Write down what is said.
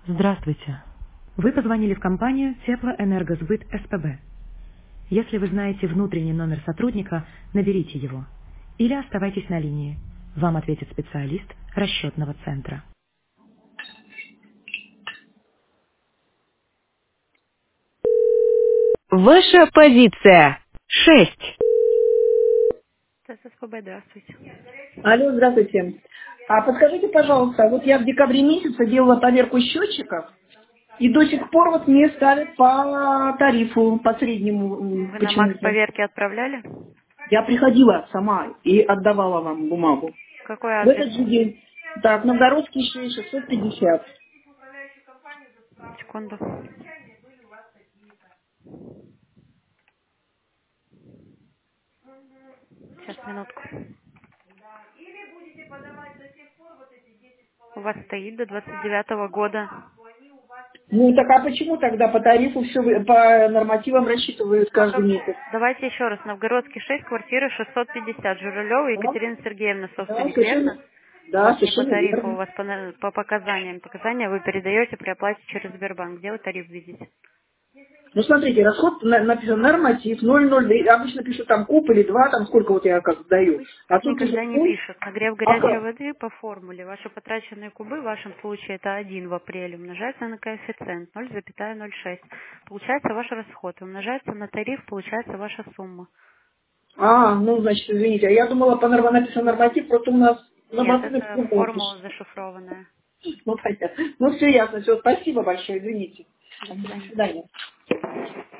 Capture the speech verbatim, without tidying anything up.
Здравствуйте. Вы позвонили в компанию Теплоэнергосбыт СПБ. Если вы знаете внутренний номер сотрудника, наберите его. Или оставайтесь на линии. Вам ответит специалист расчетного центра. Ваша позиция. Шесть. СПБ, здравствуйте. Алло, здравствуйте. А подскажите, пожалуйста, вот я в декабре месяце делала проверку счетчиков, и до сих пор вот мне ставят по тарифу, по среднему м, Вы на Макс почему-то. поверки отправляли? Я приходила сама и отдавала вам бумагу. Какой В адрес? этот же день. Так, Новгородский шесть, шестьсот пятьдесят. Секунду. Сейчас, минутку. У вас стоит до двадцать девятого года. Ну так а почему тогда по тарифу все по нормативам рассчитывают А каждый как? месяц? Давайте еще раз. Новгородский шесть, квартира шестьсот пятьдесят. Журавлева Да, Екатерина Сергеевна, да, собственник, верно? совершенно, У да, вас не по совершенно тарифу, у верно. вас по, на- по показаниям. Показания вы передаете при оплате через Сбербанк. Где вы тариф видите? Ну, смотрите, расход на- написан норматив ноль ноль, да, обычно пишут там куб или два, там сколько вот я как даю. Обычно А так тут никогда пишут не пункт, пишут. Нагрев а горячей как? воды по формуле. Ваши потраченные кубы в вашем случае это один в апреле. Умножается на коэффициент ноль целых ноль шесть. Получается ваш расход. Умножается на тариф, получается ваша сумма. А, ну, значит, извините, а я думала, по норма написан норматив, просто у нас Нет, нормативный это по-другому формула пишет. зашифрованная. Ну, понятно. Ну, все ясно, все, спасибо большое, извините. До До свидания. свидания.